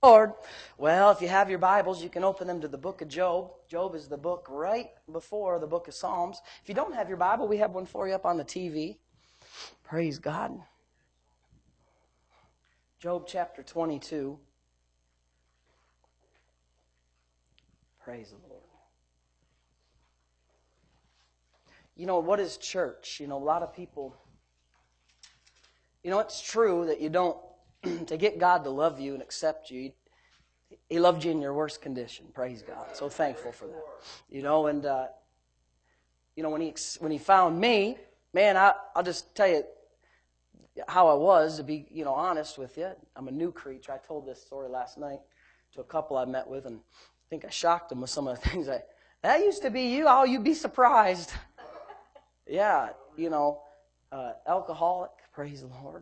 Lord. Well, if you have your Bibles, you can open them to the book of Job. Job is the book right before the book of Psalms. If you don't have your Bible, we have one for you up on the TV. Praise God. Job chapter 22. Praise the Lord. You know, what is church? You know, a lot of people, it's true that you don't, to get God to love you and accept you, He loved you in your worst condition. Praise God. So thankful for that. When He found me, man, I'll just tell you how I was, to be, honest with you. I'm a new creature. I told this story last night to a couple I met with, and I think I shocked them with some of the things. That used to be you. Oh, you'd be surprised. Yeah, alcoholic, praise the Lord.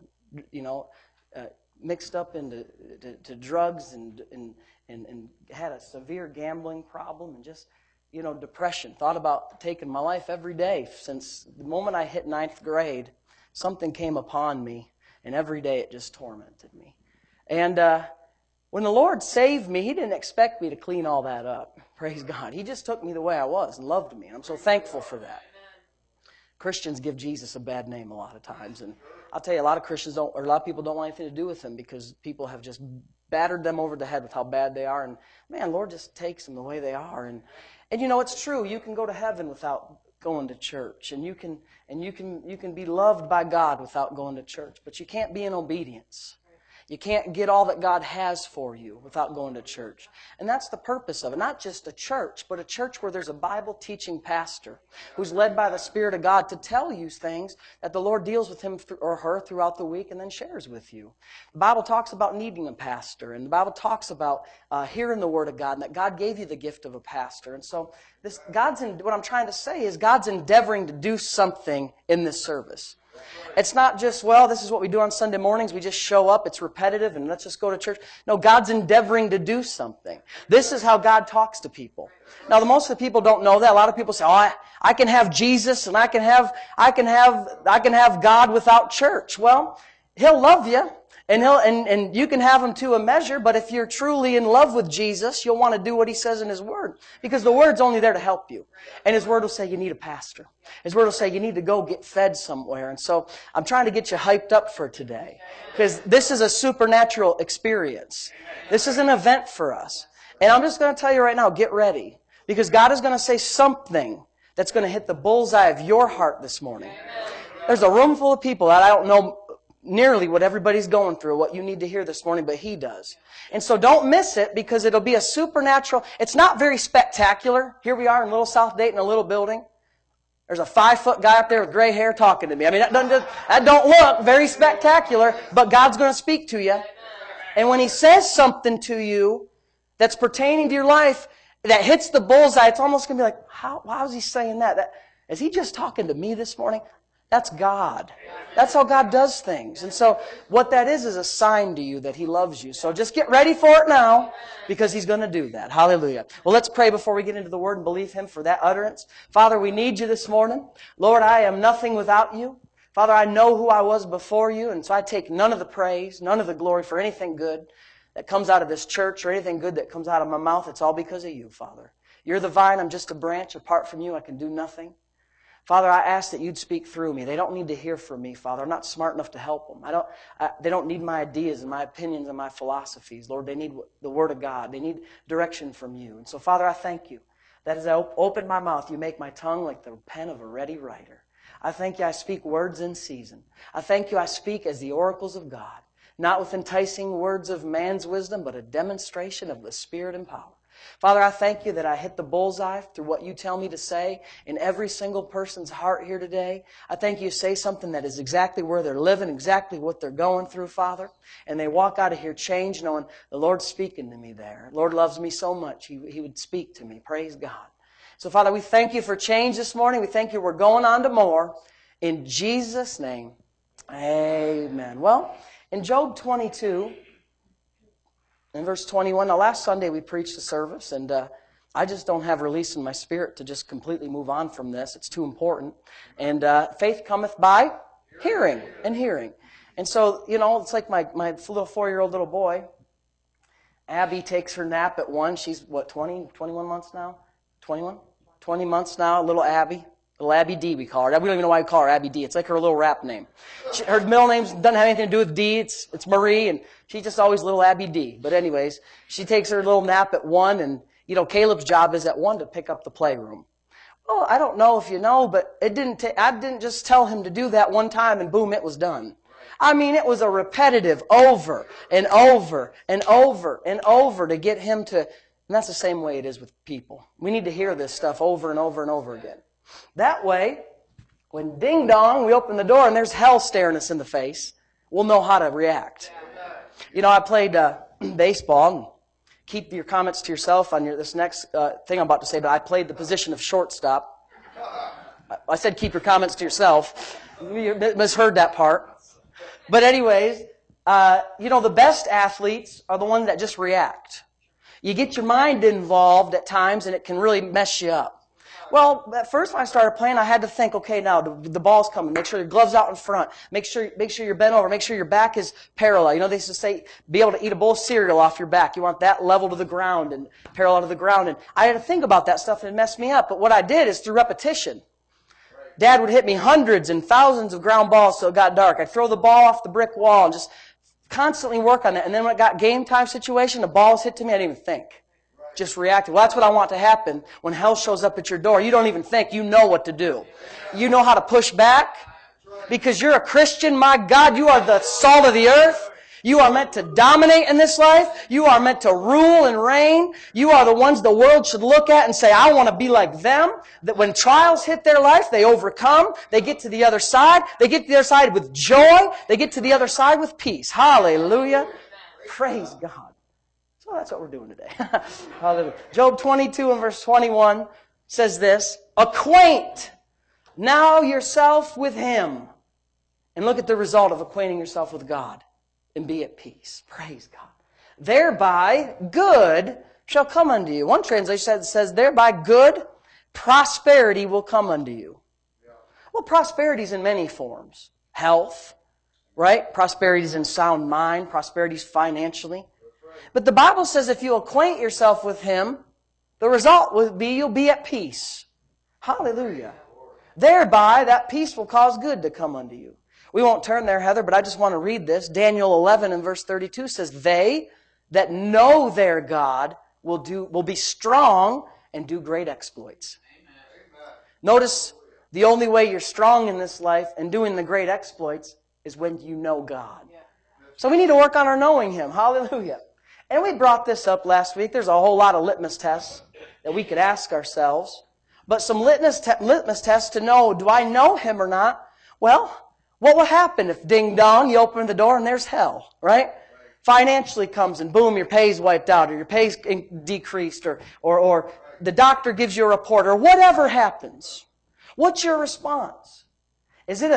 Mixed up into drugs and had a severe gambling problem and just, depression. Thought about taking my life every day. Since the moment I hit 9th grade, something came upon me, and every day it just tormented me. And when the Lord saved me, He didn't expect me to clean all that up. Praise God. He just took me the way I was and loved me, and I'm so thankful for that. Christians give Jesus a bad name a lot of times, and I'll tell you, a lot of Christians don't, or a lot of people don't want anything to do with Him because people have just battered them over the head with how bad they are, and man, Lord just takes them the way they are, and it's true. You can go to heaven without going to church, and you can be loved by God without going to church, but you can't be in obedience. You can't get all that God has for you without going to church. And that's the purpose of it. Not just a church, but a church where there's a Bible-teaching pastor who's led by the Spirit of God to tell you things that the Lord deals with him or her throughout the week and then shares with you. The Bible talks about needing a pastor, and the Bible talks about hearing the Word of God, and that God gave you the gift of a pastor. And so what I'm trying to say is God's endeavoring to do something in this service. It's not just, this is what we do on Sunday mornings. We just show up. It's repetitive, and let's just go to church. No, God's endeavoring to do something. This is how God talks to people. Now, most of the people don't know that. A lot of people say, I can have Jesus, and I can have God without church. Well, He'll love you, and you can have Him to a measure, but if you're truly in love with Jesus, you'll want to do what He says in His Word, because the Word's only there to help you. And His Word will say you need a pastor. His Word will say you need to go get fed somewhere. And so I'm trying to get you hyped up for today, because this is a supernatural experience. This is an event for us. And I'm just going to tell you right now, get ready, because God is going to say something that's going to hit the bullseye of your heart this morning. There's a room full of people that I don't know nearly what everybody's going through, what you need to hear this morning, but He does. And so don't miss it, because it'll be a supernatural. It's not very spectacular. Here we are in Little South Dayton, a little building. There's a 5-foot guy up there with gray hair talking to me. I mean, that don't look very spectacular, but God's going to speak to you. And when He says something to you that's pertaining to your life that hits the bullseye, it's almost going to be like, how is He saying that? Is He just talking to me this morning? That's God. That's how God does things. And so what that is a sign to you that He loves you. So just get ready for it now, because He's going to do that. Hallelujah. Well, let's pray before we get into the Word and believe Him for that utterance. Father, we need You this morning. Lord, I am nothing without You. Father, I know who I was before You, and so I take none of the praise, none of the glory for anything good that comes out of this church or anything good that comes out of my mouth. It's all because of You, Father. You're the vine. I'm just a branch. Apart from You, I can do nothing. Father, I ask that You'd speak through me. They don't need to hear from me, Father. I'm not smart enough to help them. They don't need my ideas and my opinions and my philosophies. Lord, they need the Word of God. They need direction from You. And so, Father, I thank You that as I open my mouth, You make my tongue like the pen of a ready writer. I thank You I speak words in season. I thank You I speak as the oracles of God, not with enticing words of man's wisdom, but a demonstration of the Spirit and power. Father, I thank You that I hit the bullseye through what You tell me to say in every single person's heart here today. I thank You say something that is exactly where they're living, exactly what they're going through, Father. And they walk out of here changed, knowing the Lord's speaking to me there. The Lord loves me so much, He would speak to me. Praise God. So, Father, we thank You for change this morning. We thank You we're going on to more. In Jesus' name, amen. Well, in Job 22... in verse 21, now last Sunday we preached a service, and I just don't have release in my spirit to just completely move on from this. It's too important. And faith cometh by hearing and hearing. And so, it's like my little 4-year-old little boy Abby takes her nap at 1. She's, 21 months now? 21? 20 months now, little Abby. Little Abby D, we call her. We don't even know why we call her Abby D. It's like her little rap name. Her middle name doesn't have anything to do with D. It's Marie, and she's just always little Abby D. But anyways, she takes her little nap at 1, and, Caleb's job is at 1 to pick up the playroom. Well, I don't know if you know, but I didn't just tell him to do that one time, and boom, it was done. I mean, it was a repetitive over and over and over and over to get him to, and that's the same way it is with people. We need to hear this stuff over and over and over again. That way, when ding dong, we open the door and there's hell staring us in the face, we'll know how to react. I played baseball, and keep your comments to yourself on this next thing I'm about to say, but I played the position of shortstop. I said keep your comments to yourself. You misheard that part. But anyways, the best athletes are the ones that just react. You get your mind involved at times and it can really mess you up. Well, at first when I started playing, I had to think, okay, now the ball's coming. Make sure your glove's out in front. Make sure you're bent over. Make sure your back is parallel. They used to say, be able to eat a bowl of cereal off your back. You want that level to the ground and parallel to the ground. And I had to think about that stuff and it messed me up. But what I did is through repetition. Dad would hit me hundreds and thousands of ground balls till it got dark. I'd throw the ball off the brick wall and just constantly work on that. And then when it got game time situation, the ball was hit to me, I didn't even think. Just reacted. Well, that's what I want to happen when hell shows up at your door. You don't even think. You know what to do. You know how to push back. Because you're a Christian, my God, you are the salt of the earth. You are meant to dominate in this life. You are meant to rule and reign. You are the ones the world should look at and say, I want to be like them. That when trials hit their life, they overcome. They get to the other side. They get to the other side with joy. They get to the other side with peace. Hallelujah. Praise God. So that's what we're doing today. Hallelujah. Job 22 and verse 21 says this, acquaint now yourself with Him. And look at the result of acquainting yourself with God. And be at peace. Praise God. Thereby good shall come unto you. One translation says, thereby good prosperity will come unto you. Well, prosperity is in many forms. Health, right? Prosperity is in sound mind. Prosperity is financially. But the Bible says if you acquaint yourself with Him, the result will be you'll be at peace. Hallelujah. Thereby that peace will cause good to come unto you. We won't turn there, Heather, but I just want to read this. Daniel 11 and verse 32 says, they that know their God will be strong and do great exploits. Amen. Notice the only way you're strong in this life and doing the great exploits is when you know God. So we need to work on our knowing Him. Hallelujah. And we brought this up last week. There's a whole lot of litmus tests that we could ask ourselves. But some litmus tests to know, do I know Him or not? Well, what will happen if ding dong, you open the door and there's hell, right? Financially comes and boom, your pay's wiped out or your pay's decreased or the doctor gives you a report or whatever happens. What's your response? Is it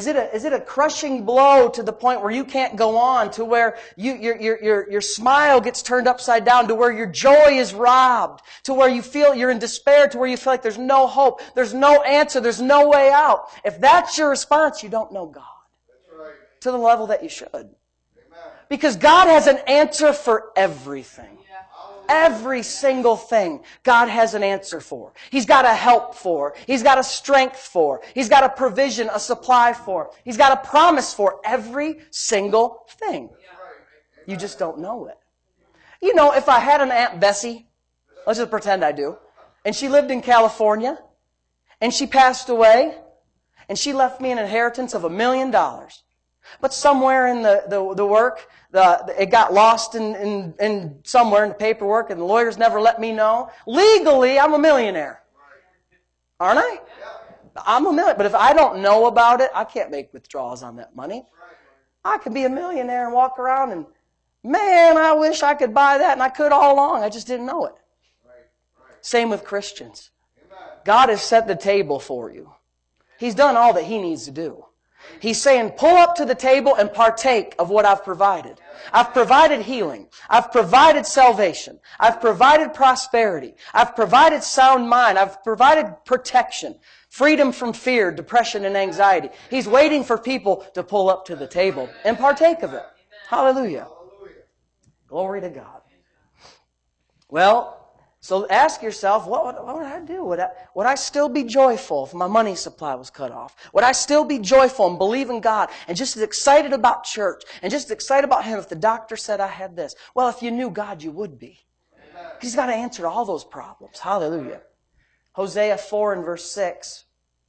a crushing blow to the point where you can't go on, to where your smile gets turned upside down, to where your joy is robbed, to where you feel you're in despair, to where you feel like there's no hope, there's no answer, there's no way out? If that's your response, you don't know God. That's right. To the level that you should. Amen. Because God has an answer for everything. Every single thing God has an answer for. He's got a help for. He's got a strength for. He's got a provision, a supply for. He's got a promise for every single thing. You just don't know it. If I had an Aunt Bessie, let's just pretend I do, and she lived in California, and she passed away, and she left me an inheritance of $1 million. But somewhere in the work, it got lost in somewhere in the paperwork, and the lawyers never let me know. Legally, I'm a millionaire. Aren't I? I'm a millionaire. But if I don't know about it, I can't make withdrawals on that money. I could be a millionaire and walk around and, man, I wish I could buy that, and I could all along. I just didn't know it. Same with Christians. God has set the table for you. He's done all that He needs to do. He's saying, pull up to the table and partake of what I've provided. I've provided healing. I've provided salvation. I've provided prosperity. I've provided sound mind. I've provided protection, freedom from fear, depression, and anxiety. He's waiting for people to pull up to the table and partake of it. Hallelujah. Glory to God. Well, so ask yourself, what would I do? Would I still be joyful if my money supply was cut off? Would I still be joyful and believe in God and just as excited about church and just as excited about Him if the doctor said I had this? Well, if you knew God, you would be. Because He's got to answer to all those problems. Hallelujah. Hosea 4 and verse 6.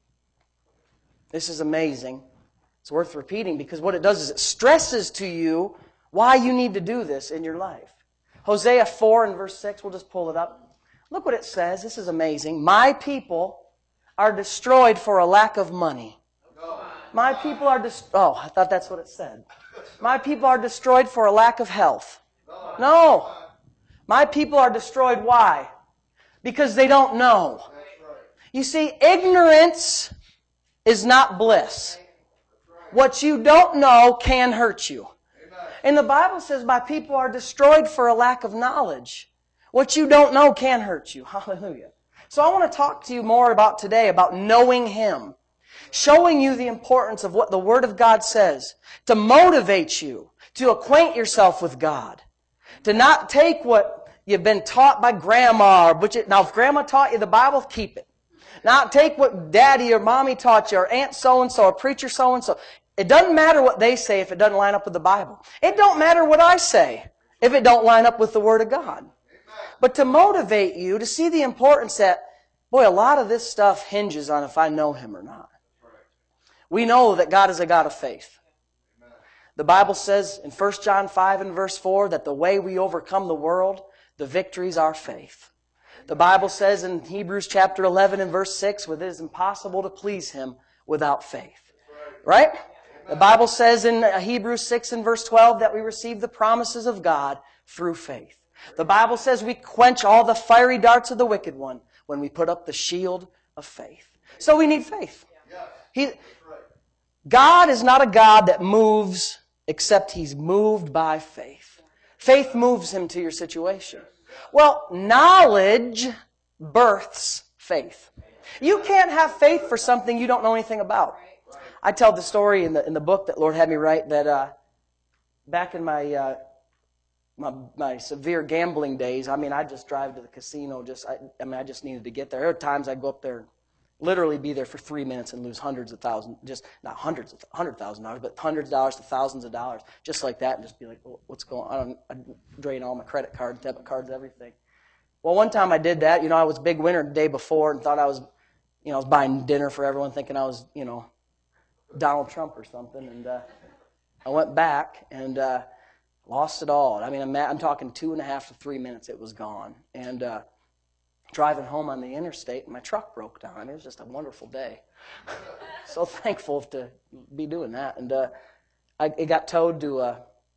This is amazing. It's worth repeating because what it does is it stresses to you why you need to do this in your life. Hosea 4 and verse 6, we'll just pull it up. Look what it says. This is amazing. My people are destroyed for a lack of money. My people are oh, I thought that's what it said. My people are destroyed for a lack of health. No. My people are destroyed. Why? Because they don't know. You see, ignorance is not bliss. What you don't know can hurt you. And the Bible says, my people are destroyed for a lack of knowledge. What you don't know can hurt you. Hallelujah. So I want to talk to you more about today, about knowing Him. Showing you the importance of what the Word of God says. To motivate you. To acquaint yourself with God. To not take what you've been taught by grandma. Now, if grandma taught you the Bible, keep it. Not take what daddy or mommy taught you, or aunt so-and-so, or preacher so-and-so. It doesn't matter what they say if it doesn't line up with the Bible. It don't matter what I say if it don't line up with the Word of God. But to motivate you, to see the importance that, boy, a lot of this stuff hinges on if I know Him or not. We know that God is a God of faith. The Bible says in 1 John 5 and verse 4 that the way we overcome the world, the victory is our faith. The Bible says in Hebrews chapter 11 and verse 6 that it is impossible to please Him without faith. Right? The Bible says in Hebrews 6 and verse 12 that we receive the promises of God through faith. The Bible says we quench all the fiery darts of the wicked one when we put up the shield of faith. So we need faith. God is not a God that moves except He's moved by faith. Faith moves Him to your situation. Well, knowledge births faith. You can't have faith for something you don't know anything about. I tell the story in the book that Lord had me write that back in my severe gambling days, I just drive to the casino. I just needed to get there. There are times I'd go up there, literally be there for 3 minutes and lose hundreds of thousands, just not hundreds of $100,000, but hundreds of dollars to thousands of dollars, just like that, and just be like, well, what's going on? I'd drain all my credit cards, debit cards, everything. Well, one time I did that. I was big winner the day before and thought I was buying dinner for everyone, thinking I was, Donald Trump or something, and I went back and lost it all. I'm talking 2.5 to 3 minutes, it was gone. And driving home on the interstate, my truck broke down. It was just a wonderful day. So thankful to be doing that. And it got towed to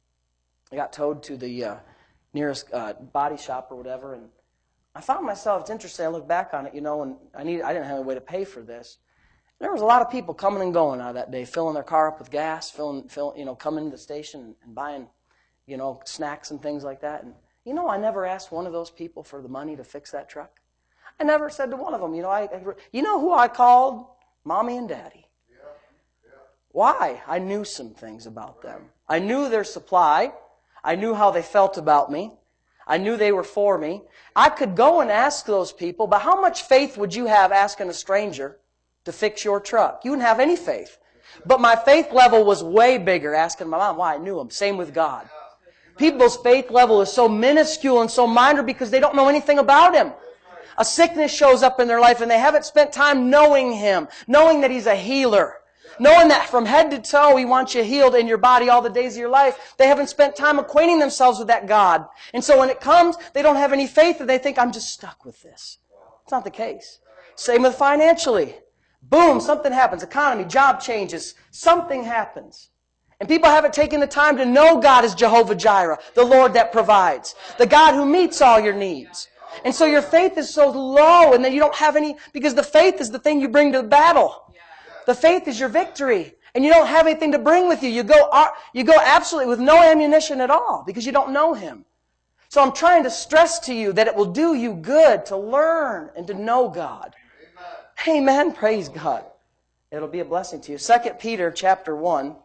the nearest body shop or whatever. And I found myself, it's interesting, I look back on it, and I didn't have any way to pay for this. There was a lot of people coming and going out of that day, filling their car up with gas, coming to the station and buying, snacks and things like that. And, I never asked one of those people for the money to fix that truck. I never said to one of them, who I called? Mommy and Daddy. Why? I knew some things about them. I knew their supply. I knew how they felt about me. I knew they were for me. I could go and ask those people, but how much faith would you have asking a stranger to fix your truck? You wouldn't have any faith. But my faith level was way bigger asking my mom why I knew Him. Same with God. People's faith level is so minuscule and so minor because they don't know anything about Him. A sickness shows up in their life and they haven't spent time knowing Him, knowing that He's a healer, knowing that from head to toe He wants you healed in your body all the days of your life. They haven't spent time acquainting themselves with that God. And so when it comes, they don't have any faith and they think, I'm just stuck with this. It's not the case. Same with financially. Boom, something happens. Economy, job changes. Something happens. And people haven't taken the time to know God as Jehovah Jireh, the Lord that provides, the God who meets all your needs. And so your faith is so low and then you don't have any, because the faith is the thing you bring to the battle. The faith is your victory. And you don't have anything to bring with you. You go absolutely with no ammunition at all because you don't know Him. So I'm trying to stress to you that it will do you good to learn and to know God. Amen. Praise God. It'll be a blessing to you. 2 Peter chapter 1.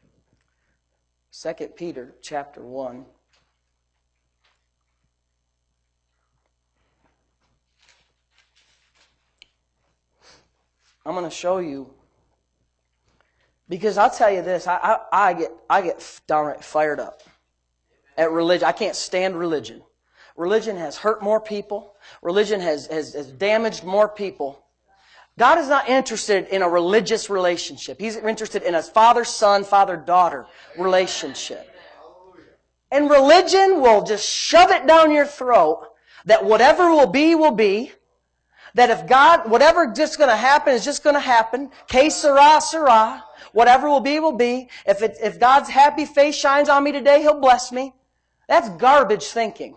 2 Peter chapter 1. I'm going to show you. Because I'll tell you this, I get downright fired up at religion. I can't stand religion. Religion has hurt more people. Religion has damaged more people. God is not interested in a religious relationship. He's interested in a father-son, father-daughter relationship. And religion will just shove it down your throat that whatever will be, will be. That if God, whatever just going to happen is just going to happen. Que sera, sera. Whatever will be, will be. If God's happy face shines on me today, He'll bless me. That's garbage thinking.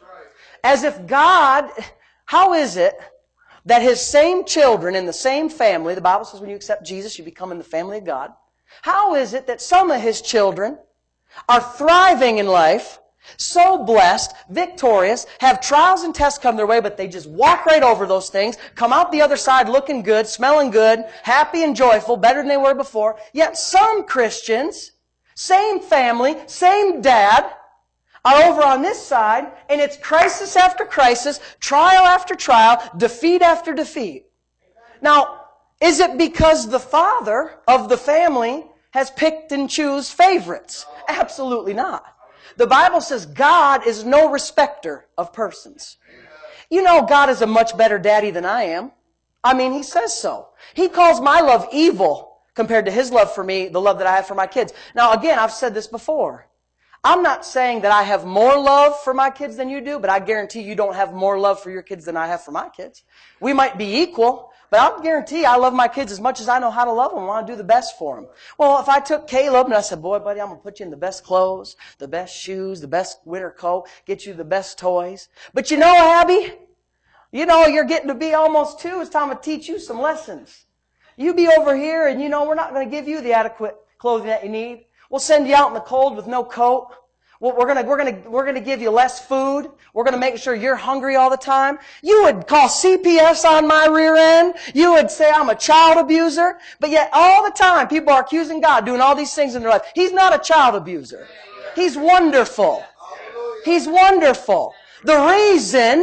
As if God, how is it that His same children in the same family, the Bible says when you accept Jesus, you become in the family of God. How is it that some of His children are thriving in life, so blessed, victorious, have trials and tests come their way, but they just walk right over those things, come out the other side looking good, smelling good, happy and joyful, better than they were before. Yet some Christians, same family, same dad, are over on this side, and it's crisis after crisis, trial after trial, defeat after defeat. Now, is it because the father of the family has picked and choose favorites? Absolutely not. The Bible says God is no respecter of persons. You know God is a much better daddy than I am. I mean, He says so. He calls my love evil compared to His love for me, the love that I have for my kids. Now, again, I've said this before. I'm not saying that I have more love for my kids than you do, but I guarantee you don't have more love for your kids than I have for my kids. We might be equal, but I'll guarantee I love my kids as much as I know how to love them and want to do the best for them. Well, if I took Caleb and I said, boy, buddy, I'm going to put you in the best clothes, the best shoes, the best winter coat, get you the best toys. But you know, Abby, you know, you're getting to be almost 2. It's time to teach you some lessons. You be over here and, you know, we're not going to give you the adequate clothing that you need. We'll send you out in the cold with no coat. We're gonna give you less food. We're gonna make sure you're hungry all the time. You would call CPS on my rear end. You would say I'm a child abuser. But yet all the time people are accusing God doing all these things in their life. He's not a child abuser. He's wonderful. He's wonderful. The reason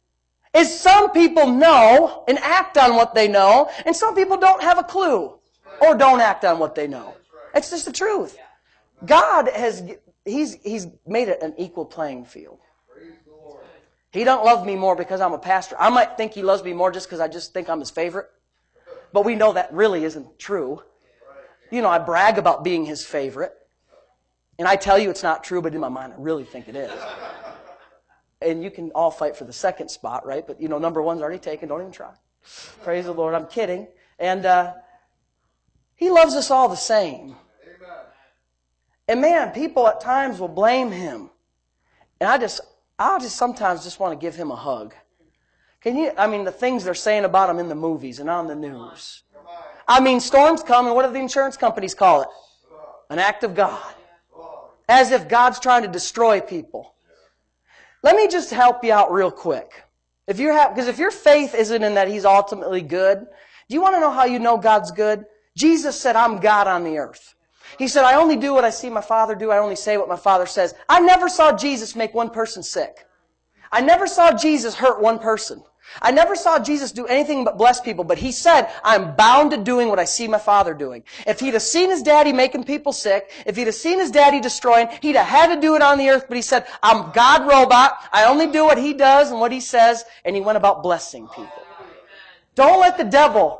is some people know and act on what they know, and some people don't have a clue or don't act on what they know. It's just the truth. God He's made it an equal playing field. He don't love me more because I'm a pastor. I might think He loves me more just because I just think I'm His favorite. But we know that really isn't true. You know, I brag about being His favorite. And I tell you it's not true, but in my mind I really think it is. And you can all fight for the second spot, right? But, you know, number 1's already taken. Don't even try. Praise the Lord. I'm kidding. And He loves us all the same. And man, people at times will blame Him. And I'll just sometimes just want to give Him a hug. The things they're saying about Him in the movies and on the news. I mean, storms come, and what do the insurance companies call it? An act of God. As if God's trying to destroy people. Let me just help you out real quick. Because if your faith isn't in that He's ultimately good, do you want to know how you know God's good? Jesus said, I'm God on the earth. He said, I only do what I see my Father do. I only say what my Father says. I never saw Jesus make one person sick. I never saw Jesus hurt one person. I never saw Jesus do anything but bless people. But He said, I'm bound to doing what I see my Father doing. If He'd have seen His daddy making people sick, if He'd have seen His daddy destroying, He'd have had to do it on the earth. But He said, I'm God robot. I only do what He does and what He says. And He went about blessing people. Don't let the devil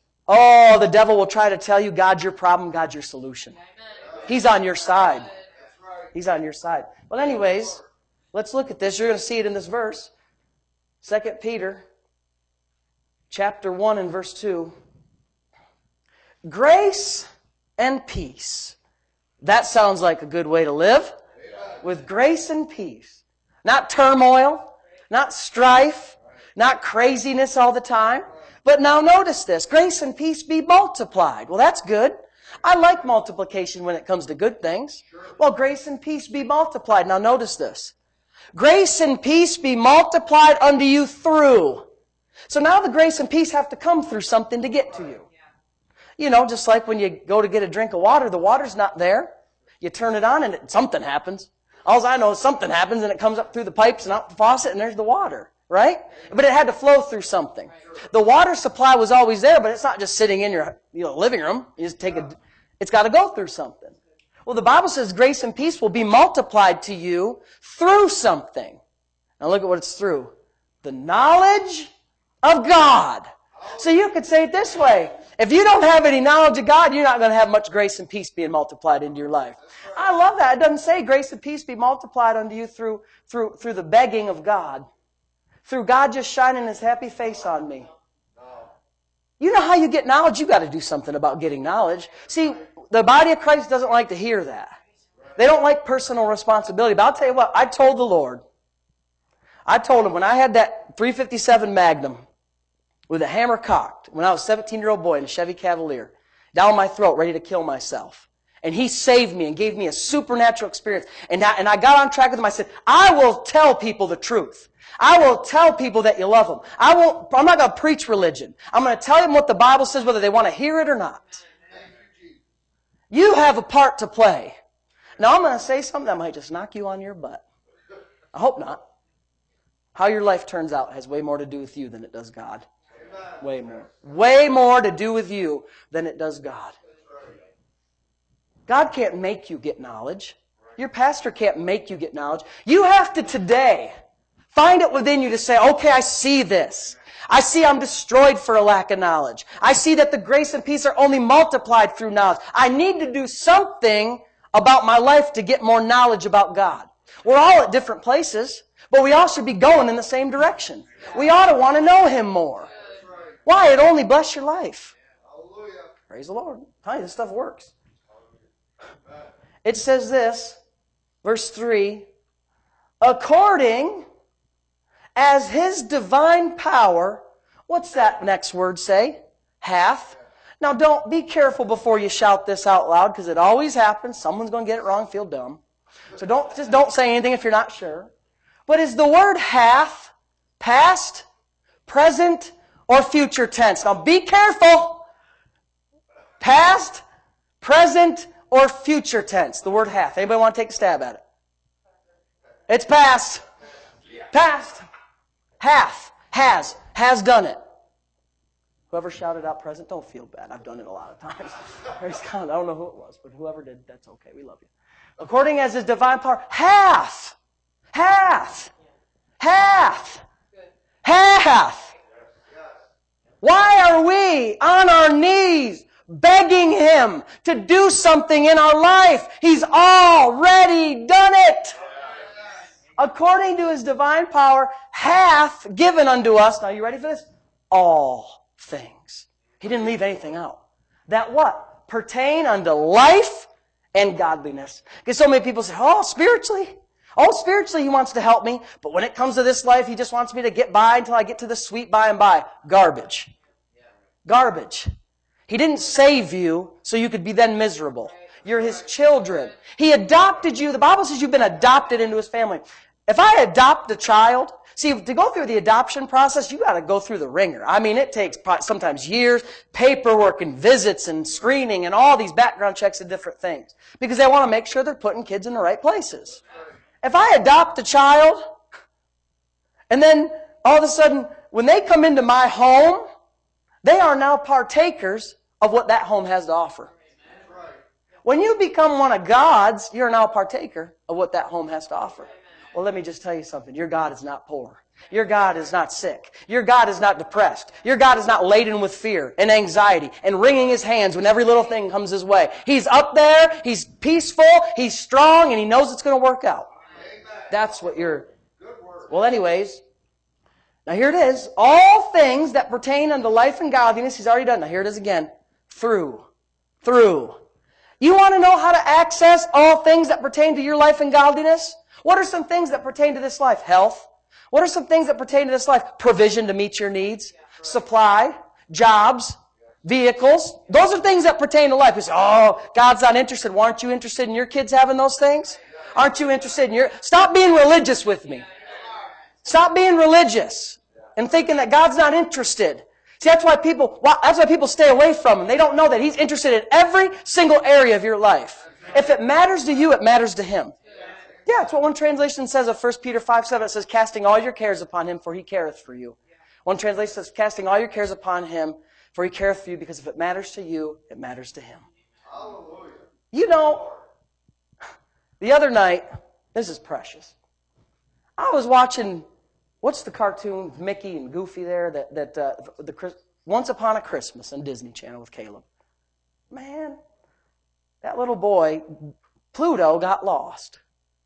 will try to tell you God's your problem, God's your solution. He's on your side. He's on your side. Well, anyways, let's look at this. You're going to see it in this verse. 2 Peter, chapter 1 and verse 2. Grace and peace. That sounds like a good way to live. With grace and peace. Not turmoil, not strife, not craziness all the time. But now notice this. Grace and peace be multiplied. Well, that's good. I like multiplication when it comes to good things. Well, grace and peace be multiplied. Now notice this. Grace and peace be multiplied unto you through. So now the grace and peace have to come through something to get to you. You know, just like when you go to get a drink of water, the water's not there. You turn it on and something happens. All I know is something happens and it comes up through the pipes and out the faucet and there's the water. right? But it had to flow through something. The water supply was always there, but it's not just sitting in your living room. You just it's got to go through something. Well, the Bible says grace and peace will be multiplied to you through something. Now look at what it's through. The knowledge of God. So you could say it this way. If you don't have any knowledge of God, you're not going to have much grace and peace being multiplied into your life. I love that. It doesn't say grace and peace be multiplied unto you through the begging of God. Through God just shining His happy face on me. You know how you get knowledge? You got to do something about getting knowledge. See, the body of Christ doesn't like to hear that. They don't like personal responsibility. But I'll tell you what, I told the Lord. I told Him when I had that 357 Magnum with a hammer cocked, when I was a 17-year-old boy in a Chevy Cavalier, down my throat, ready to kill myself. And He saved me and gave me a supernatural experience. And I got on track with Him. I said, I will tell people the truth. I will tell people that you love them. I'm not going to preach religion. I'm going to tell them what the Bible says, whether they want to hear it or not. You have a part to play. Now I'm going to say something that might just knock you on your butt. I hope not. How your life turns out has way more to do with you than it does God. Way more. Way more to do with you than it does God. God can't make you get knowledge. Your pastor can't make you get knowledge. You have to today find it within you to say, okay, I see this. I see I'm destroyed for a lack of knowledge. I see that the grace and peace are only multiplied through knowledge. I need to do something about my life to get more knowledge about God. We're all at different places, but we all should be going in the same direction. We ought to want to know Him more. Why? It only bless your life. Praise the Lord. I'm telling you, this stuff works. It says this, verse 3, according as His divine power, what's that next word say? Hath. Now don't be careful before you shout this out loud, because it always happens. Someone's going to get it wrong, feel dumb. So don't say anything if you're not sure. But is the word hath past, present, or future tense? Now be careful. Past, present, or future tense. The word hath. Anybody want to take a stab at it? It's past. Past. Hath. Has done it. Whoever shouted out present, don't feel bad. I've done it a lot of times. Praise God. I don't know who it was, but whoever did, that's okay. We love you. According as His divine power, hath. Why are we on our knees begging Him to do something in our life? He's already done it. According to His divine power, hath given unto us, now you ready for this? All things. He didn't leave anything out. That what? Pertain unto life and godliness. Because so many people say, spiritually He wants to help me, but when it comes to this life, He just wants me to get by until I get to the sweet by and by. Garbage. Garbage. He didn't save you so you could be then miserable. You're His children. He adopted you. The Bible says you've been adopted into His family. If I adopt a child, see, to go through the adoption process, you got to go through the ringer. I mean, it takes sometimes years, paperwork and visits and screening and all these background checks and different things. Because they want to make sure they're putting kids in the right places. If I adopt a child, and then all of a sudden, when they come into my home, they are now partakers of what that home has to offer. When you become one of God's, you're now a partaker of what that home has to offer. Well, let me just tell you something. Your God is not poor. Your God is not sick. Your God is not depressed. Your God is not laden with fear and anxiety and wringing His hands when every little thing comes His way. He's up there. He's peaceful. He's strong, and He knows it's going to work out. That's what you're... Well, anyways, now here it is. All things that pertain unto life and godliness, He's already done. Now here it is again. Through. You want to know how to access all things that pertain to your life and godliness? What are some things that pertain to this life? Health. What are some things that pertain to this life? Provision to meet your needs. Supply. Jobs. Vehicles. Those are things that pertain to life. You say, God's not interested. Well, aren't you interested in your kids having those things? Aren't you interested in your... Stop being religious with me. Stop being religious and thinking that God's not interested. See, that's why people stay away from Him. They don't know that He's interested in every single area of your life. If it matters to you, it matters to Him. Yeah, it's what one translation says of 1 Peter 5:7. It says, casting all your cares upon Him, for He careth for you. One translation says, casting all your cares upon Him, for He careth for you, because if it matters to you, it matters to Him. Hallelujah. You know, the other night, this is precious. I was watching, what's the cartoon, Mickey and Goofy there, the Once Upon a Christmas on Disney Channel with Caleb. Man, that little boy, Pluto, got lost.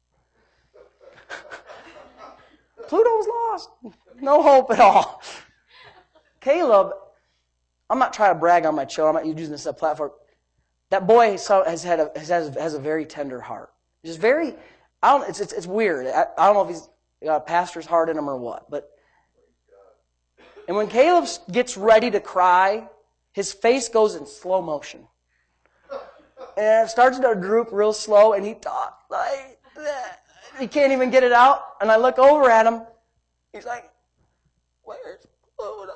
Pluto was lost. No hope at all. Caleb, I'm not trying to brag on my children. I'm not using this as a platform. That boy has a very tender heart. Just very, it's weird. I don't know if he's got a pastor's heart in him or what. And when Caleb gets ready to cry, his face goes in slow motion. And it starts to droop real slow, and he talks like that. He can't even get it out. And I look over at him. He's like, where's Pluto?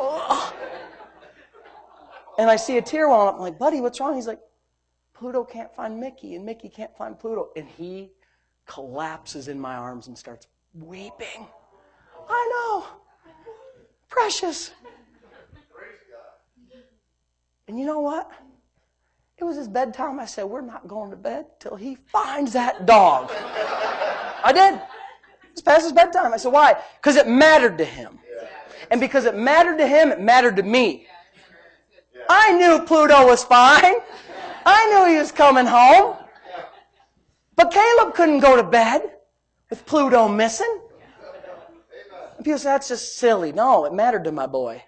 And I see a tear welling up. I'm like, buddy, what's wrong? He's like, Pluto can't find Mickey, and Mickey can't find Pluto. And he collapses in my arms and starts weeping. I know. Precious. And you know what? It was his bedtime. I said, we're not going to bed till he finds that dog. I did. It's past his bedtime. I said, why? Because it mattered to him. And because it mattered to him, it mattered to me. I knew Pluto was fine. I knew he was coming home. But Caleb couldn't go to bed with Pluto missing. And people say, that's just silly. No, it mattered to my boy.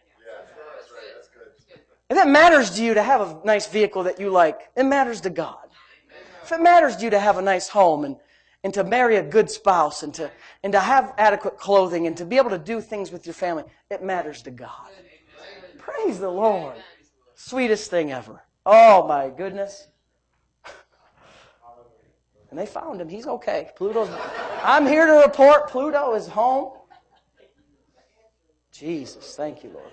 If it matters to you to have a nice vehicle that you like, it matters to God. If it matters to you to have a nice home and to marry a good spouse and to have adequate clothing and to be able to do things with your family, it matters to God. Praise the Lord. Sweetest thing ever. Oh my goodness. And they found him. He's okay. I'm here to report Pluto is home. Jesus, thank you, Lord.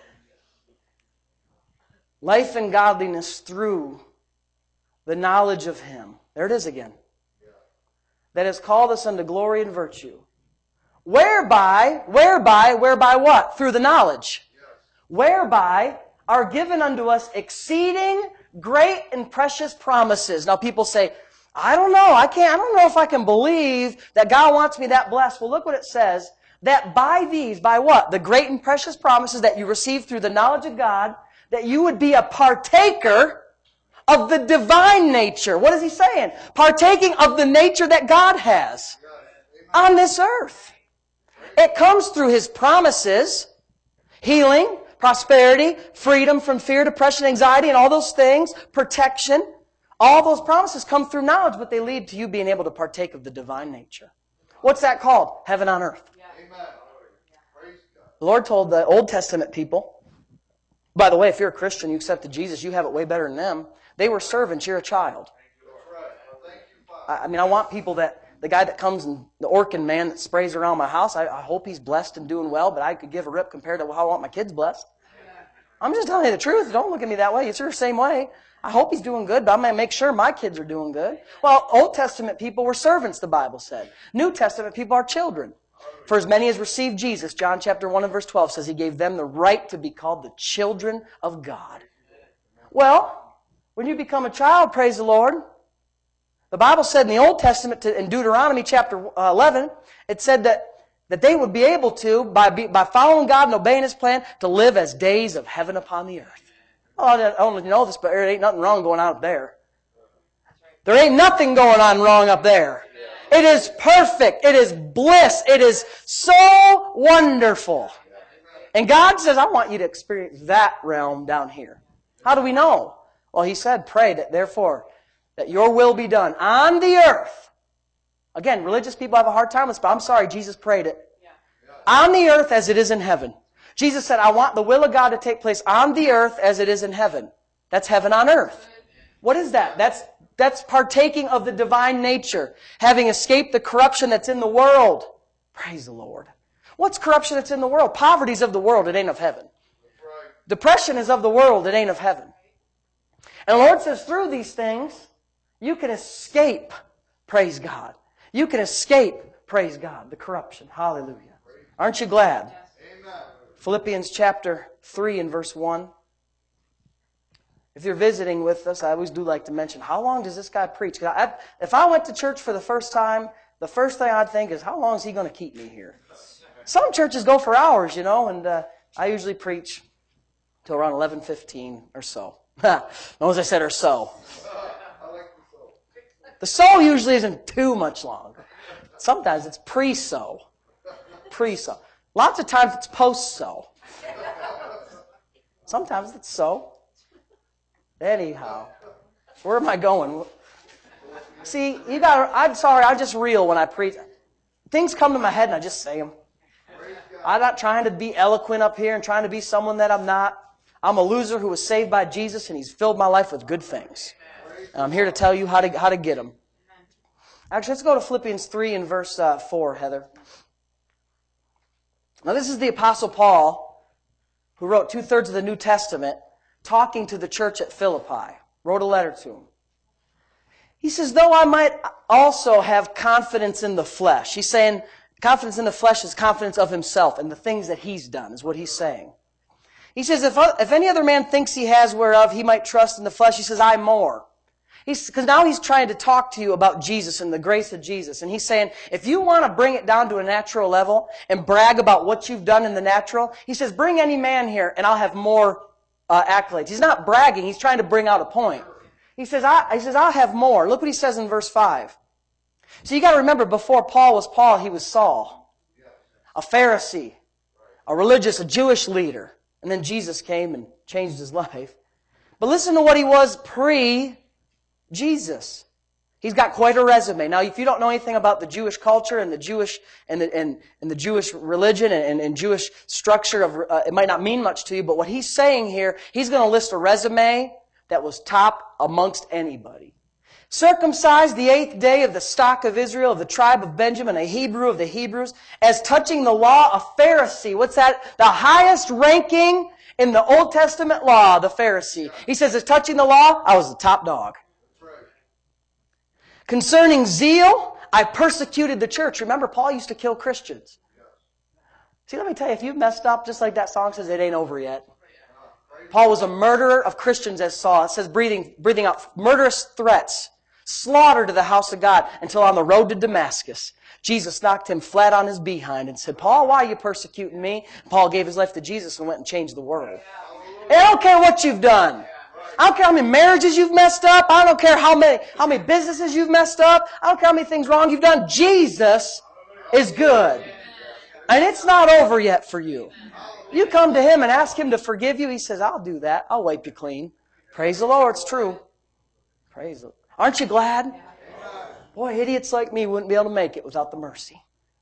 Life and godliness through the knowledge of Him. There it is again. That has called us unto glory and virtue. Whereby what? Through the knowledge. Whereby are given unto us exceeding great and precious promises. Now people say, I don't know if I can believe that God wants me that blessed. Well, look what it says. That by what? The great and precious promises that you receive through the knowledge of God, that you would be a partaker of the divine nature. What is he saying? Partaking of the nature that God has on this earth. It comes through His promises, healing, prosperity, freedom from fear, depression, anxiety, and all those things, protection. All those promises come through knowledge, but they lead to you being able to partake of the divine nature. What's that called? Heaven on earth. The Lord told the Old Testament people, by the way, if you're a Christian, you accepted Jesus, you have it way better than them. They were servants, you're a child. I want people the guy that comes and the Orkin man that sprays around my house, I hope he's blessed and doing well, but I could give a rip compared to how I want my kids blessed. I'm just telling you the truth. Don't look at me that way. It's your same way. I hope he's doing good, but I'm going to make sure my kids are doing good. Well, Old Testament people were servants, the Bible said. New Testament people are children. For as many as received Jesus, John chapter 1 and verse 12 says He gave them the right to be called the children of God. Well, when you become a child, praise the Lord, the Bible said in the Old Testament, in Deuteronomy chapter 11, it said that they would be able to, by following God and obeying His plan, to live as days of heaven upon the earth. Oh, I don't know if you know this, but there ain't nothing wrong going on up there. There ain't nothing going on wrong up there. It is perfect. It is bliss. It is so wonderful. And God says, I want you to experience that realm down here. How do we know? Well, He said, pray that therefore, that your will be done on the earth. Again, religious people have a hard time with this, but I'm sorry, Jesus prayed it. On the earth as it is in heaven. Jesus said, I want the will of God to take place on the earth as it is in heaven. That's heaven on earth. What is that? That's partaking of the divine nature. Having escaped the corruption that's in the world. Praise the Lord. What's corruption that's in the world? Poverty's of the world. It ain't of heaven. Depression is of the world. It ain't of heaven. And the Lord says through these things, you can escape. Praise God. You can escape, praise God, the corruption. Hallelujah. Aren't you glad? Philippians chapter 3 and verse 1. If you're visiting with us, I always do like to mention, how long does this guy preach? If I went to church for the first time, the first thing I'd think is, how long is he going to keep me here? Some churches go for hours, and I usually preach till around 11:15 or so. Notice I said or so. The so usually isn't too much longer. Sometimes it's pre-so. Pre-so. Lots of times it's post-so. Sometimes it's so. Anyhow, where am I going? See, I'm sorry, I just reel when I preach. Things come to my head and I just say them. I'm not trying to be eloquent up here and trying to be someone that I'm not. I'm a loser who was saved by Jesus and He's filled my life with good things. And I'm here to tell you how to get them. Actually, let's go to Philippians 3 and verse 4, Heather. Now, this is the Apostle Paul, who wrote 2/3 of the New Testament, talking to the church at Philippi. Wrote a letter to them. He says, though I might also have confidence in the flesh. He's saying confidence in the flesh is confidence of himself and the things that he's done, is what he's saying. He says, if any other man thinks he has whereof he might trust in the flesh, he says, I more. Because now he's trying to talk to you about Jesus and the grace of Jesus. And he's saying, if you want to bring it down to a natural level and brag about what you've done in the natural, he says, bring any man here and I'll have more accolades. He's not bragging. He's trying to bring out a point. He says, I'll have more. Look what he says in verse 5. So you got to remember, before Paul was Paul, he was Saul. A Pharisee. A Jewish leader. And then Jesus came and changed his life. But listen to what he was pre-Jesus. He's got quite a resume. Now, if you don't know anything about the Jewish culture and the Jewish the Jewish religion and Jewish structure of it might not mean much to you, but what he's saying here, he's going to list a resume that was top amongst anybody. Circumcised the 8th day of the stock of Israel, of the tribe of Benjamin, a Hebrew of the Hebrews, as touching the law, a Pharisee. What's that? The highest ranking in the Old Testament law, the Pharisee. He says, as touching the law, I was the top dog. Concerning zeal, I persecuted the church. Remember, Paul used to kill Christians. See, let me tell you, if you've messed up, just like that song says, it ain't over yet. Paul was a murderer of Christians, as Saul. It says breathing out murderous threats. Slaughter to the house of God until on the road to Damascus, Jesus knocked him flat on his behind and said, Paul, why are you persecuting me? Paul gave his life to Jesus and went and changed the world. And I don't care what you've done. I don't care how many marriages you've messed up. I don't care how many businesses you've messed up. I don't care how many things wrong you've done. Jesus is good. And it's not over yet for you. You come to Him and ask Him to forgive you. He says, I'll do that. I'll wipe you clean. Praise the Lord. It's true. Praise the Lord. Aren't you glad? Boy, idiots like me wouldn't be able to make it without the mercy.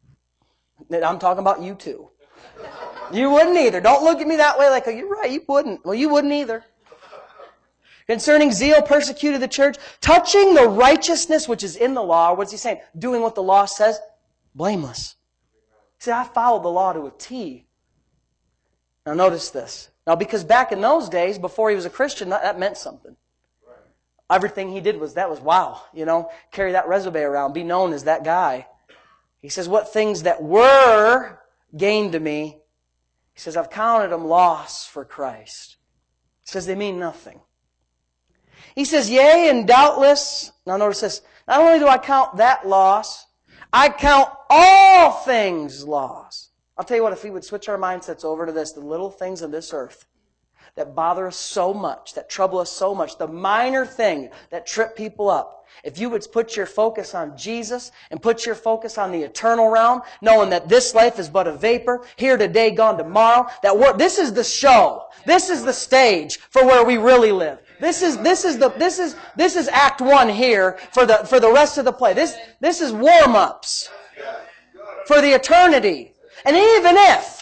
I'm talking about you too. You wouldn't either. Don't look at me that way like, oh, you're right, you wouldn't. Well, you wouldn't either. Concerning zeal, persecuted the church. Touching the righteousness which is in the law. What's he saying? Doing what the law says. Blameless. See, I followed the law to a T. Now notice this. Now because back in those days, before he was a Christian, that meant something. Everything he did was wow, carry that resume around, be known as that guy. He says, what things that were gained to me, he says, I've counted them loss for Christ. He says, they mean nothing. He says, yea, and doubtless, now notice this, not only do I count that loss, I count all things loss. I'll tell you what, if we would switch our mindsets over to this, the little things of this earth that bother us so much, that trouble us so much, the minor thing that trip people up. If you would put your focus on Jesus and put your focus on the eternal realm, knowing that this life is but a vapor, here today, gone tomorrow, this is the show. This is the stage for where we really live. This is Act 1 here for the rest of the play. This is warm-ups for the eternity. And even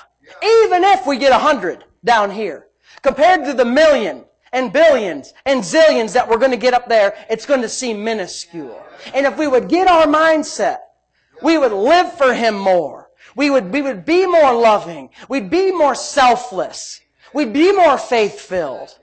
if we get 100 down here, compared to the million and billions and zillions that we're going to get up there, it's going to seem minuscule. And if we would get our mindset, we would live for Him more. We would be more loving. We'd be more selfless. We'd be more faith-filled.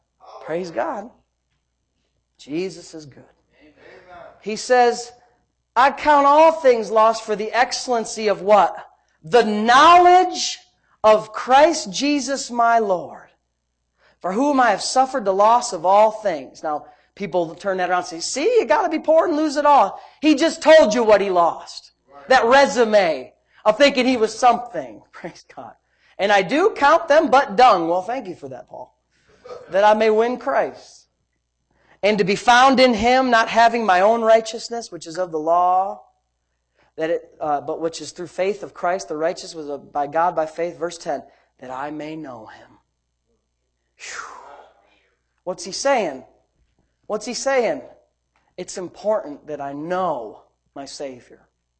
Praise God. Jesus is good. He says, I count all things lost for the excellency of what? The knowledge of Christ Jesus my Lord, for whom I have suffered the loss of all things. Now, people turn that around and say, see, you got to be poor and lose it all. He just told you what he lost. That resume of thinking he was something. Praise God. And I do count them but dung. Well, thank you for that, Paul. That I may win Christ. And to be found in Him, not having my own righteousness, which is of the law, but which is through faith of Christ, the righteous was by God by faith. Verse 10, that I may know Him. Whew. What's he saying? What's he saying? It's important that I know my Savior.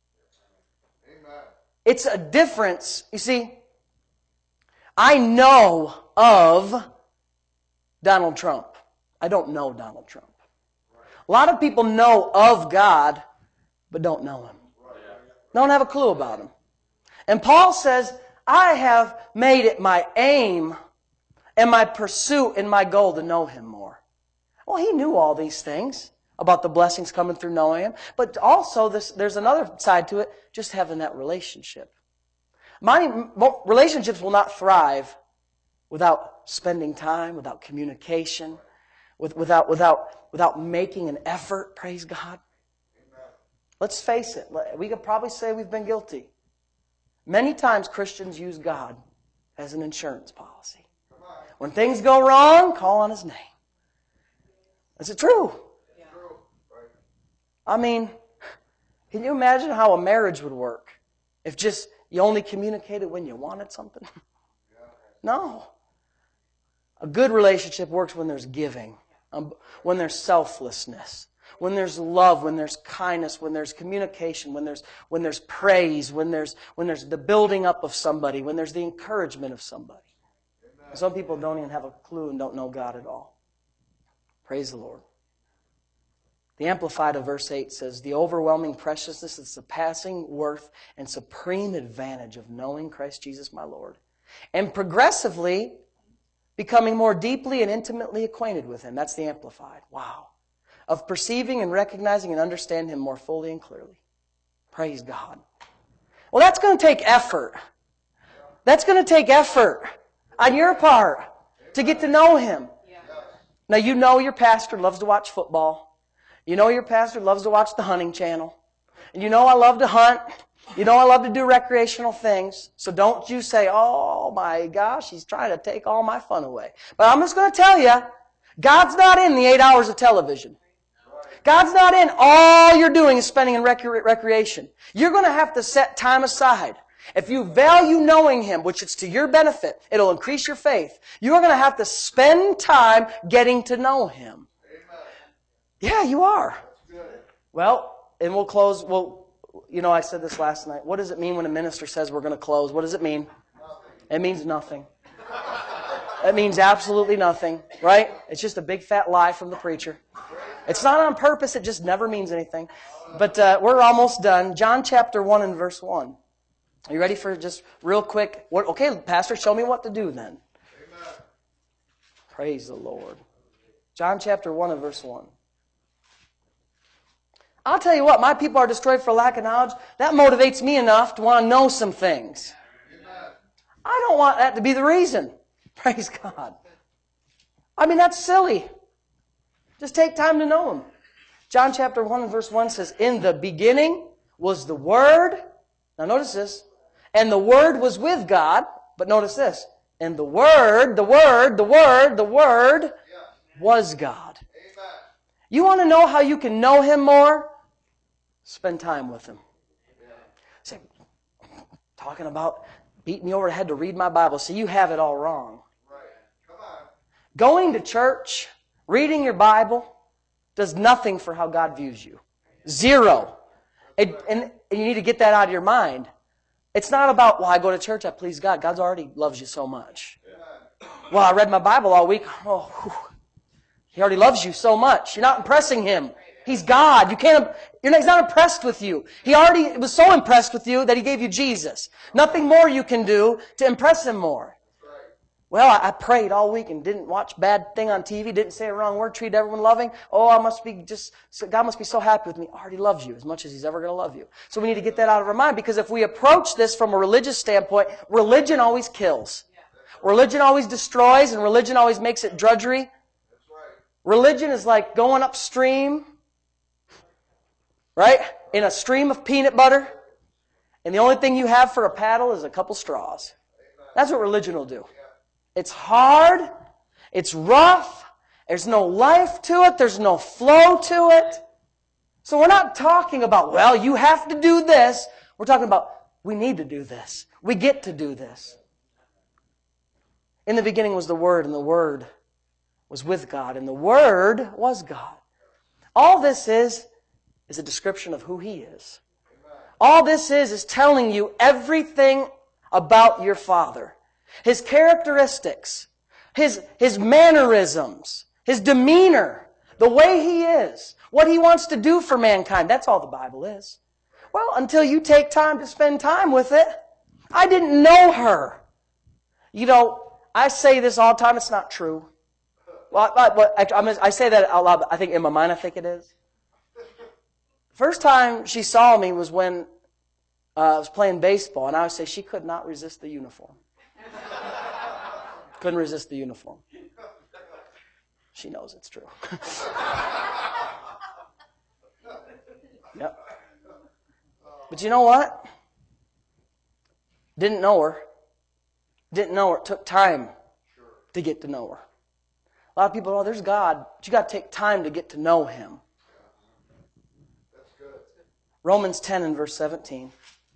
Amen. It's a difference. You see, I know of Donald Trump. I don't know Donald Trump. A lot of people know of God, but don't know Him. Don't have a clue about Him. And Paul says, I have made it my aim and my pursuit and my goal to know Him more. Well, he knew all these things about the blessings coming through knowing Him, but also there's another side to it, just having that relationship. Relationships will not thrive without spending time, without communication, without making an effort, praise God. Let's face it, we could probably say we've been guilty. Many times Christians use God as an insurance policy. When things go wrong, call on His name. Is it true? Yeah. I mean, can you imagine how a marriage would work if just you only communicated when you wanted something? No. A good relationship works when there's giving, when there's selflessness, when there's love, when there's kindness, when there's communication, when there's praise, when there's the building up of somebody, when there's the encouragement of somebody. Some people don't even have a clue and don't know God at all. Praise the Lord. The Amplified of verse 8 says, the overwhelming preciousness, the surpassing worth and supreme advantage of knowing Christ Jesus my Lord, and progressively becoming more deeply and intimately acquainted with Him. That's the Amplified. Wow. Of perceiving and recognizing and understanding Him more fully and clearly. Praise God. Well, that's going to take effort. That's going to take effort on your part to get to know Him. Now, you know your pastor loves to watch football. You know your pastor loves to watch the hunting channel. And you know I love to hunt. You know I love to do recreational things. So don't you say, oh my gosh, he's trying to take all my fun away. But I'm just going to tell you, God's not in the 8 hours of television. God's not in all you're doing is spending in recreation. You're going to have to set time aside. If you value knowing Him, which is to your benefit, it'll increase your faith. You're going to have to spend time getting to know Him. Amen. Yeah, you are. Well, and we'll close. Well, I said this last night. What does it mean when a minister says we're going to close? What does it mean? Nothing. It means nothing. It means absolutely nothing, right? It's just a big fat lie from the preacher. It's not on purpose. It just never means anything. But we're almost done. John chapter 1 and verse 1. Are you ready for just real quick? Okay, Pastor, show me what to do then. Amen. Praise the Lord. John chapter 1 and verse 1. I'll tell you what, my people are destroyed for lack of knowledge. That motivates me enough to want to know some things. Amen. I don't want that to be the reason. Praise God. I mean, that's silly. Just take time to know Him. John chapter 1 and verse 1 says, in the beginning was the Word. Now notice this. And the Word was with God. But notice this. And the Word was God. Amen. You want to know how you can know Him more? Spend time with Him. Say, talking about beating me over the head to read my Bible. See, you have it all wrong. Right. Come on. Going to church, reading your Bible, does nothing for how God views you. Zero. And you need to get that out of your mind. It's not about, well, I go to church, I please God. God already loves you so much. Well, I read my Bible all week. Oh, whew. He already loves you so much. You're not impressing Him. He's God. He's not impressed with you. He already was so impressed with you that He gave you Jesus. Nothing more you can do to impress Him more. Well, I prayed all week and didn't watch bad thing on TV, didn't say a wrong word, treated everyone loving. Oh, God must be so happy with me. I already loves you as much as He's ever going to love you. So we need to get that out of our mind, because if we approach this from a religious standpoint, religion always kills. Religion always destroys, and religion always makes it drudgery. Religion is like going upstream, right? In a stream of peanut butter, and the only thing you have for a paddle is a couple straws. That's what religion will do. It's hard. It's rough. There's no life to it. There's no flow to it. So we're not talking about, well, you have to do this. We're talking about, we need to do this. We get to do this. In the beginning was the Word, and the Word was with God, and the Word was God. All this is a description of who He is. All this is telling you everything about your Father. His characteristics, His mannerisms, His demeanor, the way He is, what He wants to do for mankind. That's all the Bible is. Well, until you take time to spend time with it. I didn't know her. You know, I say this all the time. It's not true. Well, I say that out loud, but I think in my mind I think it is. First time she saw me was when I was playing baseball, and I would say she could not resist the uniform. Couldn't resist the uniform. She knows it's true. Yep. But you know what? Didn't know her. Didn't know her. It took time to get to know her. A lot of people, oh, there's God. But you got to take time to get to know Him. That's good. Romans 10 and verse 17.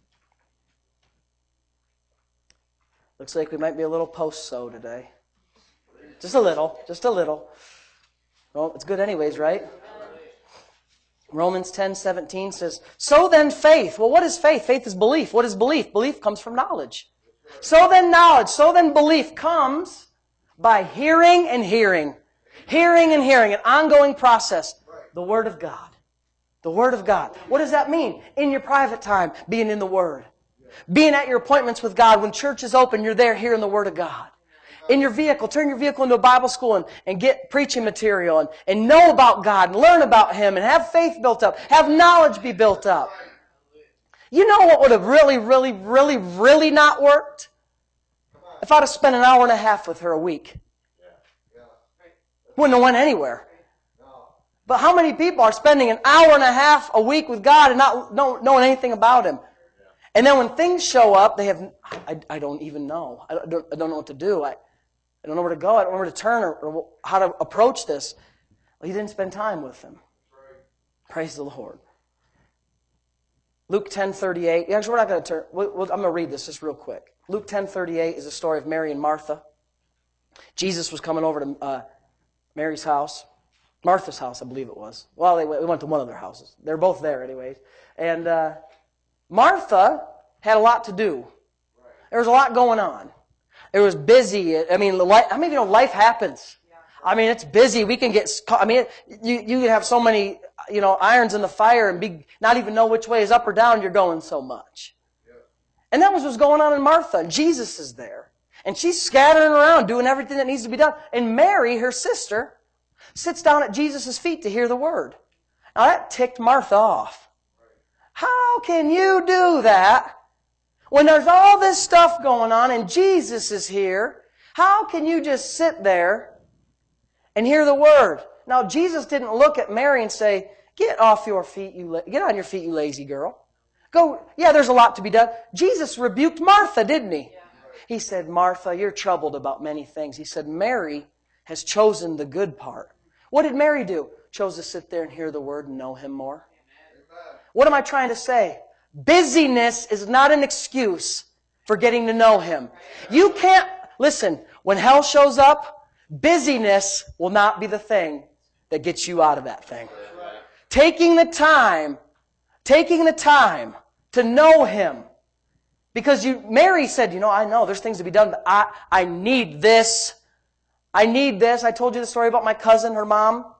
Looks like we might be a little post-so today. Just a little. Just a little. Well, it's good anyways, right? Romans 10:17 says, so then faith. Well, what is faith? Faith is belief. What is belief? Belief comes from knowledge. So then knowledge, so then belief comes by hearing and hearing. Hearing and hearing, an ongoing process. The Word of God. The Word of God. What does that mean? In your private time, being in the Word. Being at your appointments with God. When church is open, you're there hearing the Word of God. In your vehicle, turn your vehicle into a Bible school and get preaching material and know about God and learn about Him and have faith built up. Have knowledge be built up. You know what would have really not worked? If I'd have spent an hour and a half with her a week. Wouldn't have went anywhere. But how many people are spending an hour and a half a week with God and not knowing anything about Him? And then when things show up, they have, I don't even know. I don't know what to do. I don't know where to go. I don't know where to turn or how to approach this. Well, you didn't spend time with Him. Praise the Lord. Luke 10:38. Actually, we're not going to turn. I'm going to read this just real quick. Luke 10:38 is a story of Mary and Martha. Jesus was coming over to Mary's house. Martha's house, I believe it was. Well, they went to one of their houses. They're both there anyways. And Martha had a lot to do. There was a lot going on. It was busy. I mean, how many of you know life happens? I mean, it's busy. We can get, you can have so many, irons in the fire and not even know which way is up or down. You're going so much. And that was what's going on in Martha. And Jesus is there. And she's scattering around doing everything that needs to be done. And Mary, her sister, sits down at Jesus' feet to hear the word. Now that ticked Martha off. How can you do that when there's all this stuff going on and Jesus is here? How can you just sit there and hear the word? Now Jesus didn't look at Mary and say, get off your feet, get on your feet, you lazy girl. Go, yeah, there's a lot to be done. Jesus rebuked Martha, didn't He? He said, Martha, you're troubled about many things. He said, Mary has chosen the good part. What did Mary do? Chose to sit there and hear the word and know Him more. What am I trying to say? Busyness is not an excuse for getting to know Him. You can't, listen, when hell shows up, busyness will not be the thing that gets you out of that thing. Taking the time to know Him. Because Mary said, I know there's things to be done, but I need this. I need this. I told you the story about my cousin, her mom,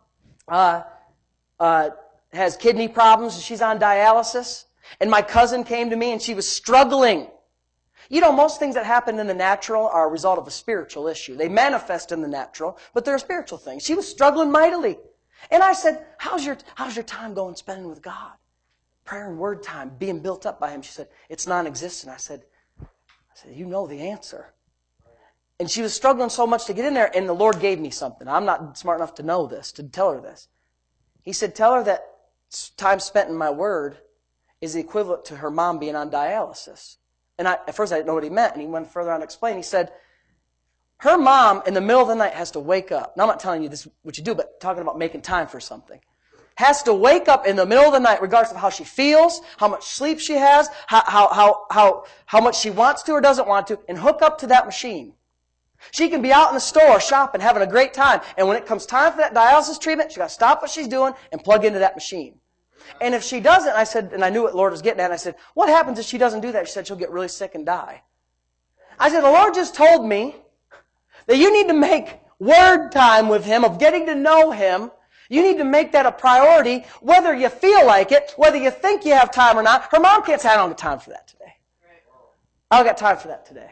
has kidney problems and she's on dialysis. And my cousin came to me and she was struggling. You know, most things that happen in the natural are a result of a spiritual issue. They manifest in the natural, but they're a spiritual thing. She was struggling mightily. And I said, how's your time going spending with God? Prayer and word time, being built up by Him. She said, it's non-existent. I said, you know the answer. And she was struggling so much to get in there, and the Lord gave me something. I'm not smart enough to know this, to tell her this. He said, tell her that time spent in my word is the equivalent to her mom being on dialysis. And at first I didn't know what he meant, and he went further on to explain. He said, her mom in the middle of the night has to wake up. Now I'm not telling you this what you do, but talking about making time for something. Has to wake up in the middle of the night, regardless of how she feels, how much sleep she has, how much she wants to or doesn't want to, and hook up to that machine. She can be out in the store shopping, having a great time, and when it comes time for that dialysis treatment, she's got to stop what she's doing and plug into that machine. And if she doesn't, I said, and I knew what the Lord was getting at, and I said, what happens if she doesn't do that? She said, she'll get really sick and die. I said, the Lord just told me that you need to make word time with Him, of getting to know Him. You need to make that a priority, whether you feel like it, whether you think you have time or not. Her mom can't say, I don't have time for that today. I don't got time for that today.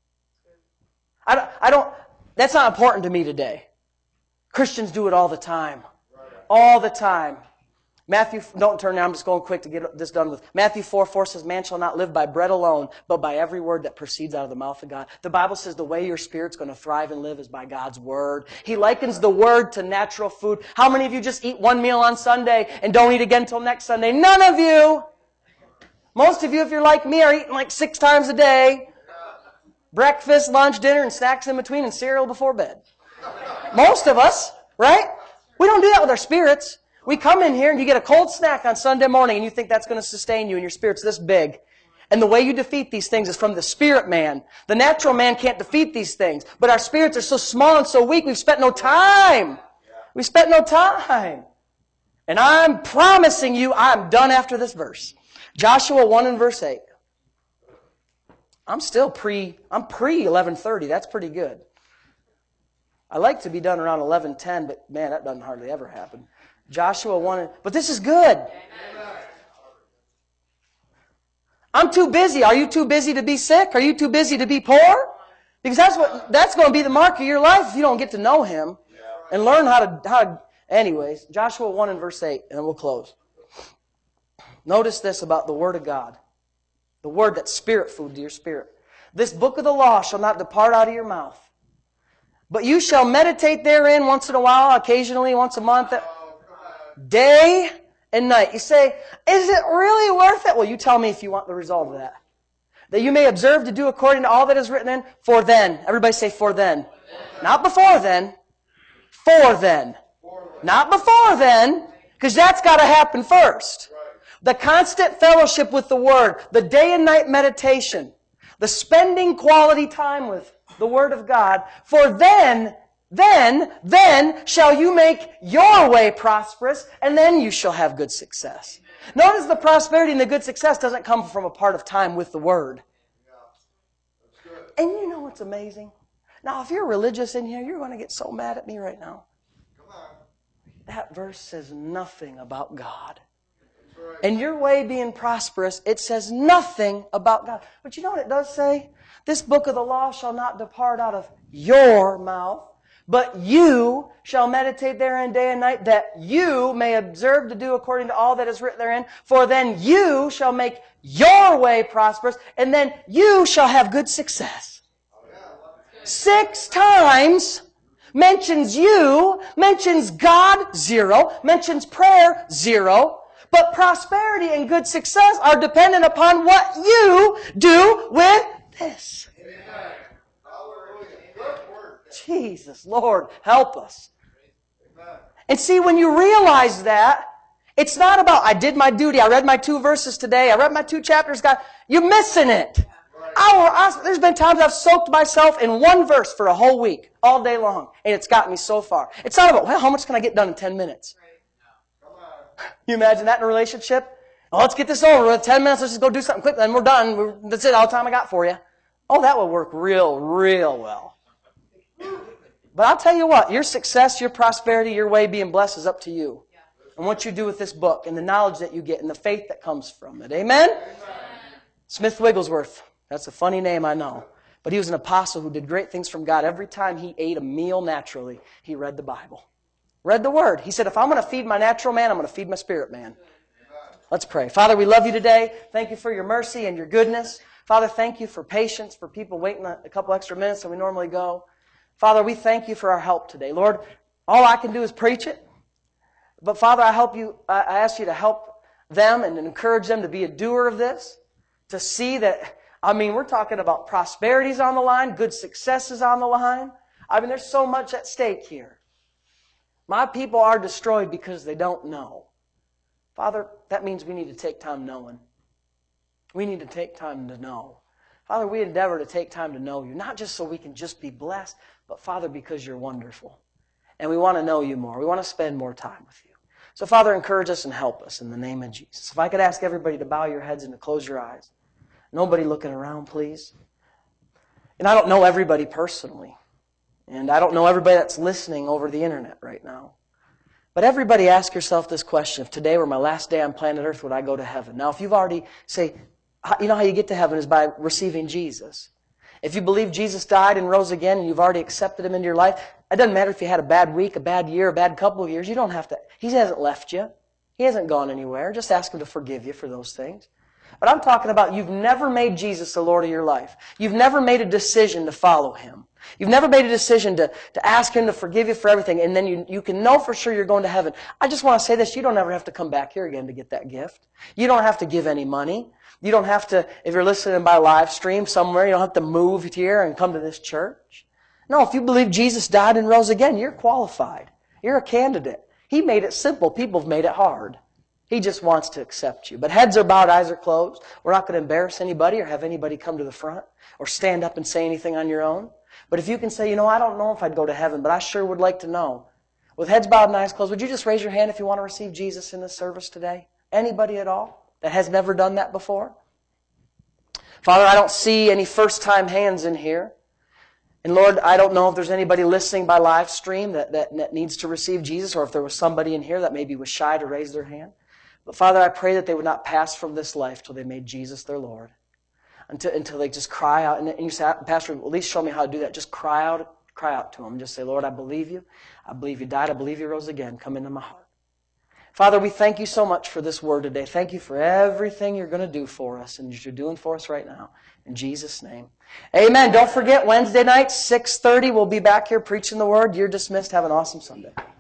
I don't, that's not important to me today. Christians do it all the time. All the time. Matthew, don't turn now, I'm just going quick to get this done with. Matthew 4:4 says, man shall not live by bread alone, but by every word that proceeds out of the mouth of God. The Bible says the way your spirit's going to thrive and live is by God's Word. He likens the Word to natural food. How many of you just eat one meal on Sunday and don't eat again until next Sunday? None of you. Most of you, if you're like me, are eating like 6 times a day. Breakfast, lunch, dinner, and snacks in between, and cereal before bed. Most of us, right? We don't do that with our spirits. We come in here and you get a cold snack on Sunday morning and you think that's going to sustain you and your spirit's this big. And the way you defeat these things is from the spirit man. The natural man can't defeat these things. But our spirits are so small and so weak, we've spent no time. We spent no time. And I'm promising you, I'm done after this verse. Joshua 1 and verse 8. I'm pre 11:30. That's pretty good. I like to be done around 11:10, but man, that doesn't hardly ever happen. Joshua 1, but this is good. I'm too busy. Are you too busy to be sick? Are you too busy to be poor? Because that's going to be the mark of your life if you don't get to know Him and learn how to. Anyways, Joshua 1 and verse 8, and then we'll close. Notice this about the Word of God. The Word that's spirit food to your spirit. This book of the law shall not depart out of your mouth, but you shall meditate therein once in a while, occasionally, once a month, day and night. You say, is it really worth it? Well, you tell me if you want the result of that. That you may observe to do according to all that is written in, for then. Everybody say, for then. Not before then. For then. Not before then, because that's got to happen first. The constant fellowship with the Word, the day and night meditation, the spending quality time with the Word of God, for then shall you make your way prosperous, and then you shall have good success. Notice the prosperity and the good success doesn't come from a part of time with the Word. And you know what's amazing? Now, if you're religious in here, you're going to get so mad at me right now. That verse says nothing about God. And your way being prosperous, it says nothing about God. But you know what it does say? This book of the law shall not depart out of your mouth, but you shall meditate therein day and night, that you may observe to do according to all that is written therein. For then you shall make your way prosperous, and then you shall have good success. 6 times mentions you, mentions God, 0, mentions prayer, 0. But prosperity and good success are dependent upon what you do with this. Jesus, Lord, help us. And see, when you realize that, it's not about, I did my duty, I read my 2 verses today, I read my 2 chapters, God, you're missing it. There's been times I've soaked myself in 1 verse for a whole week, all day long, and it's got me so far. It's not about, well, how much can I get done in 10 minutes? You imagine that in a relationship? Oh, let's get this over with. 10 minutes, let's just go do something quick, then we're done. That's it, all the time I got for you. Oh, that would work real well. But I'll tell you what, your success, your prosperity, your way being blessed is up to you. And what you do with this book and the knowledge that you get and the faith that comes from it. Amen? Smith Wigglesworth. That's a funny name, I know. But he was an apostle who did great things from God. Every time he ate a meal naturally, he read the Bible. Read the Word. He said, if I'm going to feed my natural man, I'm going to feed my spirit man. Let's pray. Father, we love you today. Thank you for your mercy and your goodness. Father, thank you for patience, for people waiting a couple extra minutes than we normally go. Father, we thank you for our help today. Lord, all I can do is preach it. But Father, I ask you to help them and encourage them to be a doer of this, to see that, we're talking about prosperity's on the line, good success is on the line. There's so much at stake here. My people are destroyed because they don't know. Father, that means we need to take time knowing. We need to take time to know. Father, we endeavor to take time to know you, not just so we can just be blessed, but Father, because you're wonderful. And we want to know you more. We want to spend more time with you. So Father, encourage us and help us in the name of Jesus. If I could ask everybody to bow your heads and to close your eyes. Nobody looking around, please. And I don't know everybody personally. And I don't know everybody that's listening over the internet right now. But everybody ask yourself this question. If today were my last day on planet Earth, would I go to heaven? Now, if you've already, you know how you get to heaven is by receiving Jesus. If you believe Jesus died and rose again and you've already accepted Him into your life, it doesn't matter if you had a bad week, a bad year, a bad couple of years. You don't have to. He hasn't left you. He hasn't gone anywhere. Just ask Him to forgive you for those things. But I'm talking about you've never made Jesus the Lord of your life. You've never made a decision to follow Him. You've never made a decision to ask Him to forgive you for everything, and then you can know for sure you're going to heaven. I just want to say this, you don't ever have to come back here again to get that gift. You don't have to give any money. You don't have to, if you're listening by live stream somewhere, you don't have to move here and come to this church. No, if you believe Jesus died and rose again, you're qualified. You're a candidate. He made it simple. People have made it hard. He just wants to accept you. But heads are bowed, eyes are closed. We're not going to embarrass anybody or have anybody come to the front or stand up and say anything on your own. But if you can say, I don't know if I'd go to heaven, but I sure would like to know. With heads bowed and eyes closed, would you just raise your hand if you want to receive Jesus in this service today? Anybody at all that has never done that before? Father, I don't see any first-time hands in here. And Lord, I don't know if there's anybody listening by live stream that needs to receive Jesus, or if there was somebody in here that maybe was shy to raise their hand. But Father, I pray that they would not pass from this life till they made Jesus their Lord. Until they just cry out. And you say, Pastor, at least show me how to do that. Just cry out to Him. Just say, Lord, I believe you. I believe you died. I believe you rose again. Come into my heart. Father, we thank you so much for this word today. Thank you for everything you're going to do for us and that you're doing for us right now. In Jesus' name. Amen. Don't forget, Wednesday night, 6:30, we'll be back here preaching the word. You're dismissed. Have an awesome Sunday.